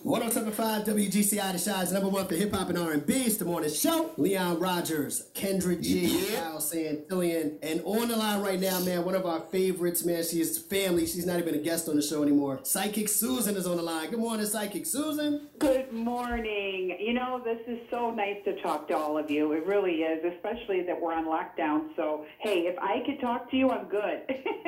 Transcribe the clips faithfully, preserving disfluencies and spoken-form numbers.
one oh seven point five W G C I, the Shine's number one for hip-hop and R and B. It's the morning show. Leon Rogers, Kendra G, Yeah. Kyle Santillian. And on the line right now, man, one of our favorites, man. She is family. She's not even a guest on the show anymore. Psychic Susan is on the line. Good morning, Psychic Susan. Good morning. You know, this is so nice to talk to all of you. It really is, especially that we're on lockdown. So, hey, if I could talk to you, I'm good.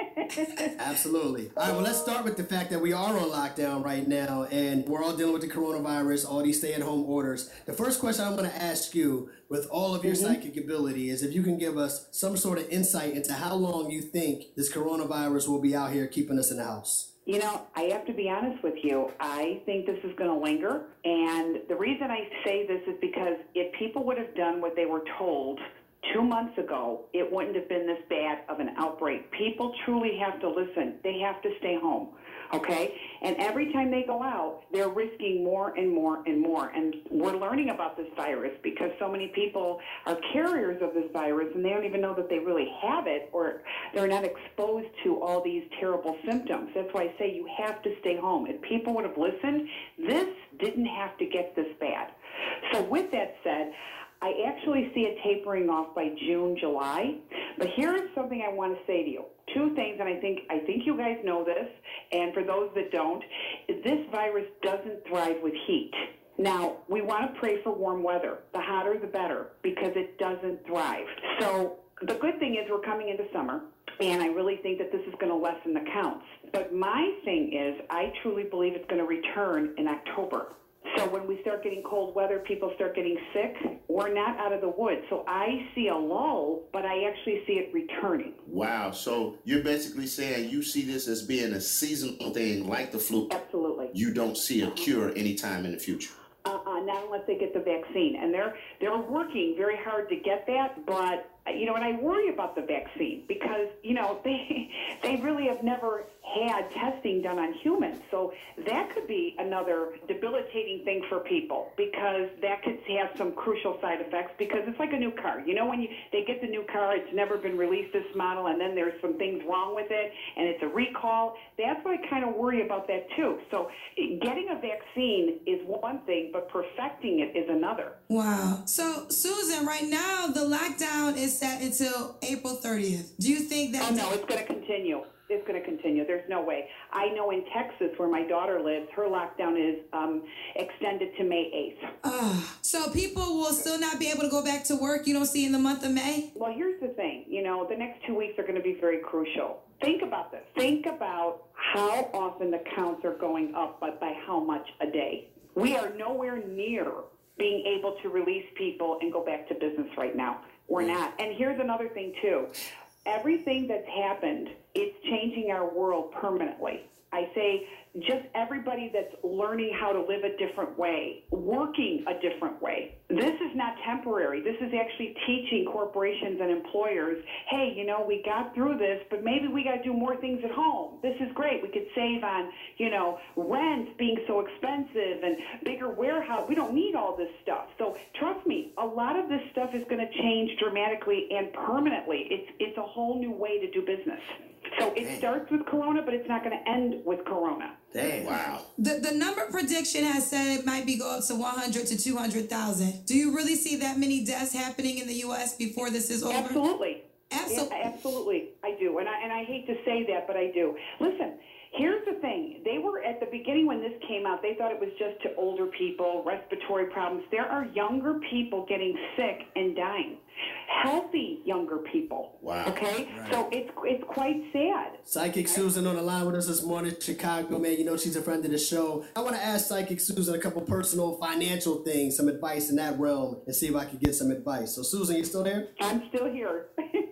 Absolutely. All right, well, let's start with the fact that we are on lockdown right now, and we're all dealing with the coronavirus, all these stay-at-home orders. The first question I'm going to ask you, with all of your mm-hmm. psychic ability, is if you can give us some sort of insight into how long you think this coronavirus will be out here keeping us in the house. You know, I have to be honest with you. I think this is going to linger. And the reason I say this is because if people would have done what they were told two months ago, it wouldn't have been this bad of an outbreak. People truly have to listen. They have to stay home, okay? And every time they go out, they're risking more and more and more. And we're learning about this virus because so many people are carriers of this virus and they don't even know that they really have it, or they're not exposed to all these terrible symptoms. That's why I say you have to stay home. If people would have listened, this didn't have to get this bad. So with that said, I actually see it tapering off by June, July. But here's something I want to say to you. Two things, and I think I think you guys know this, and for those that don't, this virus doesn't thrive with heat. Now, we want to pray for warm weather. The hotter, the better, because it doesn't thrive. So the good thing is we're coming into summer, and I really think that this is going to lessen the counts. But my thing is I truly believe it's going to return in October. So when we start getting cold weather, people start getting sick, we're not out of the woods. So I see a lull, but I actually see it returning. Wow. So you're basically saying you see this as being a seasonal thing like the flu. Absolutely. You don't see a cure anytime in the future. Uh-uh, not unless they get the vaccine. And they're they're working very hard to get that, but, you know, and I worry about the vaccine because, you know, they they really have never had testing done on humans. So that could be another debilitating thing for people because that could have some crucial side effects because it's like a new car. You know, when you they get the new car, it's never been released this model, and then there's some things wrong with it, and it's a recall. That's why I kind of worry about that too. So getting a vaccine is one thing, but perfecting it is another. Wow. So, Susan, right now the lockdown is set until April thirtieth. Do you think that... Oh, no, it's going to continue. It's going to continue. There's no way. I know in Texas, where my daughter lives, her lockdown is um, extended to May eighth. Uh, so people will still not be able to go back to work, you don't see, in the month of May? Well, here's the thing. You know, the next two weeks are going to be very crucial. Think about this. Think about how often the counts are going up, but by how much a day. We are nowhere near being able to release people and go back to business right now. We're not. And here's another thing, too. Everything that's happened, it's changing our world permanently. I say just everybody that's learning how to live a different way, working a different way. This is not temporary. This is actually teaching corporations and employers, hey, you know, we got through this, but maybe we got to do more things at home. This is great. We could save on, you know, rent being so expensive and bigger warehouse. We don't need all this stuff. So trust me, a lot of this stuff is going to change dramatically and permanently. It's, it's a whole new way to do business. So it Dang. starts with Corona, but it's not going to end with Corona. Dang. Wow. The the number prediction has said it might be go up to one hundred to two hundred thousand. Do you really see that many deaths happening in the U S before this is over? Absolutely. Absolutely. Yeah, absolutely. I do. And I, and I hate to say that, but I do. Listen, here's the thing. They were at the beginning when this came out, they thought it was just to older people, respiratory problems. There are younger people getting sick and dying. Healthy younger people. Wow. Okay? Right. So it's it's quite sad. Psychic Susan on the line with us this morning, Chicago, man. You know she's a friend of the show. I want to ask Psychic Susan a couple personal financial things, some advice in that realm, and see if I can get some advice. So, Susan, you still there? I'm still here.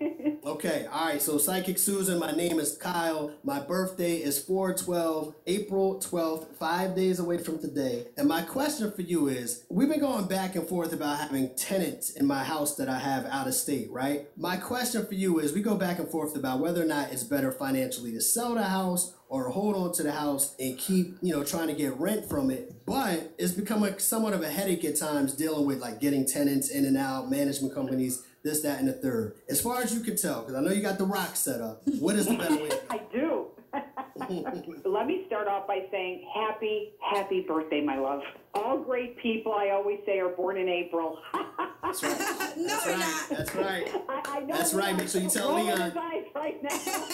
Okay, all right. So, Psychic Susan, my name is Kyle. My birthday is four twelve, April twelfth, five days away from today. And my question for you is, we've been going back and forth about having tenants in my house that I have out of state, right? My question for you is, we go back and forth about whether or not it's better financially to sell the house or hold on to the house and keep, you know, trying to get rent from it. But it's become a, somewhat of a headache at times dealing with like getting tenants in and out, management companies, this, that, and the third. As far as you can tell, because I know you got the rock set up, what is the better way to go? I do. Let me start off by saying happy, happy birthday, my love. All great people, I always say, are born in April. That's right. No, That's we're right. not. That's right. I, I know That's right. Leon Make sure you tell rolling Leon. his eyes right now.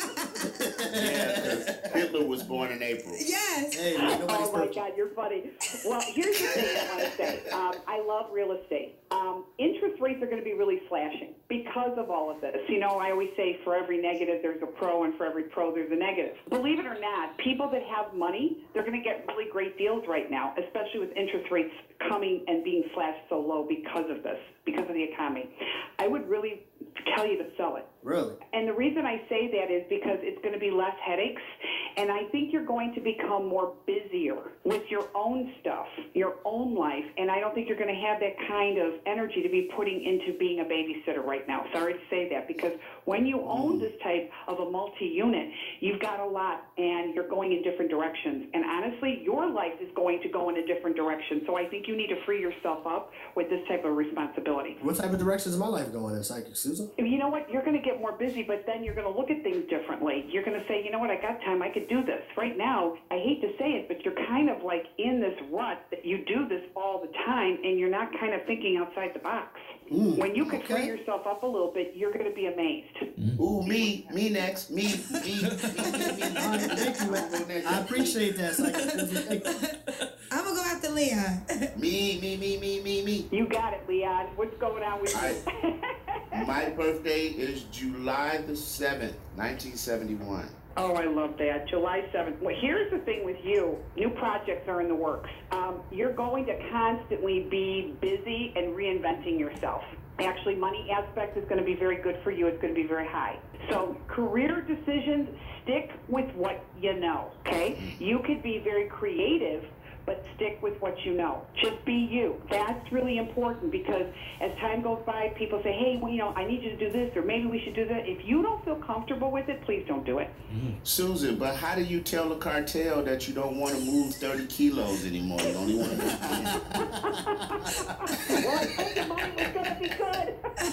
Yeah, 'cause Hitler was born in April. Yes. Hey, man, nobody's Oh my perfect. God, you're funny. Well, here's the thing I want to say. Um, I love real estate. Um, interest rates are going to be really slashing because of all of this. You know, I always say for every negative there's a pro, and for every pro there's a negative. Believe it or not, people that have money, they're going to get really great deals right now, especially with interest rates coming and being slashed so low because of this, because of the economy. I would really tell you to sell it. Really? And the reason I say that is because it's going to be less headaches, and I think you're going to become more busier with your own stuff, your own life, and I don't think you're going to have that kind of energy to be putting into being a babysitter right now. Sorry to say that, because when you own this type of a multi-unit, you've got a lot, and you're going in different directions. And honestly, your life is going to go in a different direction, so I think you need to free yourself up with this type of responsibility. What type of directions is my life going in, Psychic Susan? You know what? You're going to get more busy, but then you're going to look at things differently. You're going to say, you know what? I got time. I could do this. Right now, I hate to say it, but you're kind of like in this rut that you do this all the time, and you're not kind of thinking outside the box. Mm, when you could okay. free yourself up a little bit, you're going to be amazed. Ooh, me, me next, me, me, me, me, me. All right, thank you, man. I appreciate that, Psychic Susan. Thank you. I'm gonna go after Leon. Me, me, me, me, me, me. You got it, Leon. What's going on with you? My birthday is July the seventh, nineteen seventy-one. Oh, I love that. July seventh. Well, here's the thing with you. New projects are in the works. Um, you're going to constantly be busy and reinventing yourself. Actually, money aspect is going to be very good for you. It's going to be very high. So career decisions, stick with what you know, okay? You could be very creative, but stick with what you know. Just be you. That's really important, because as time goes by, people say, hey, well, you know, I need you to do this, or maybe we should do that. If you don't feel comfortable with it, please don't do it. Susan, but how do you tell the cartel that you don't want to move thirty kilos anymore? You only want to move Well, I told you money was going to be good.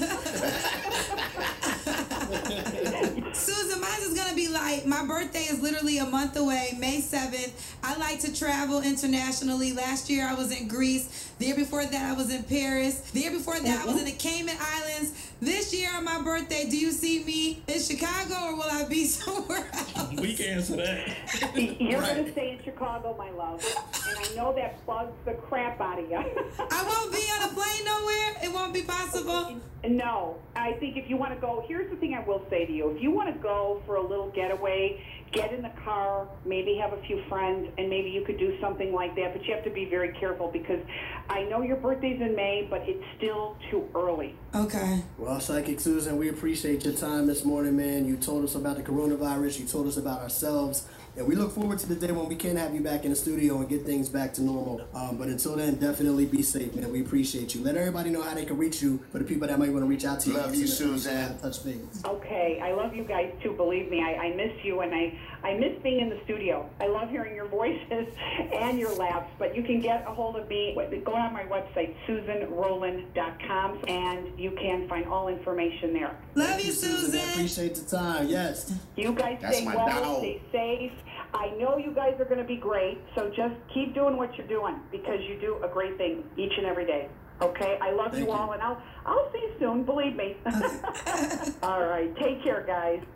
Susan, mine is gonna be like, my birthday is literally a month away, May seventh. I like to travel internationally. Last year I was in Greece. The year before that I was in Paris. The year before that I was in the Cayman Islands. This year on my birthday, do you see me in Chicago, or will I be somewhere else? We can answer that. You're Right. going to stay in Chicago, my love. And I know that bugs the crap out of you. I won't be on a plane nowhere. It won't be possible. No, I think if you want to go, here's the thing I will say to you. If you want to go for a little getaway, get in the car, maybe have a few friends, and maybe you could do something like that. But you have to be very careful, because I know your birthday's in May, but it's still too early. Okay. Well, Psychic Susan, we appreciate your time this morning, man. You told us about the coronavirus. You told us about ourselves. And we look forward to the day when we can have you back in the studio and get things back to normal. Um, but until then, definitely be safe, man. We appreciate you. Let everybody know how they can reach you for the people that might want to reach out to you. Love you, Suzanne. Touch base. Okay, I love you guys too. Believe me, I, I miss you, and I, I miss being in the studio. I love hearing your voices and your laughs. But you can get a hold of me. Go on my website, susan rowland dot com, and you can find all information there. Love you, I Susan. appreciate the time. Yes. You guys That's stay my well, dog. stay safe. I know you guys are going to be great, so just keep doing what you're doing, because you do a great thing each and every day. Okay? I love Thank you all, you. and I'll I'll see you soon. Believe me. All right. Take care, guys.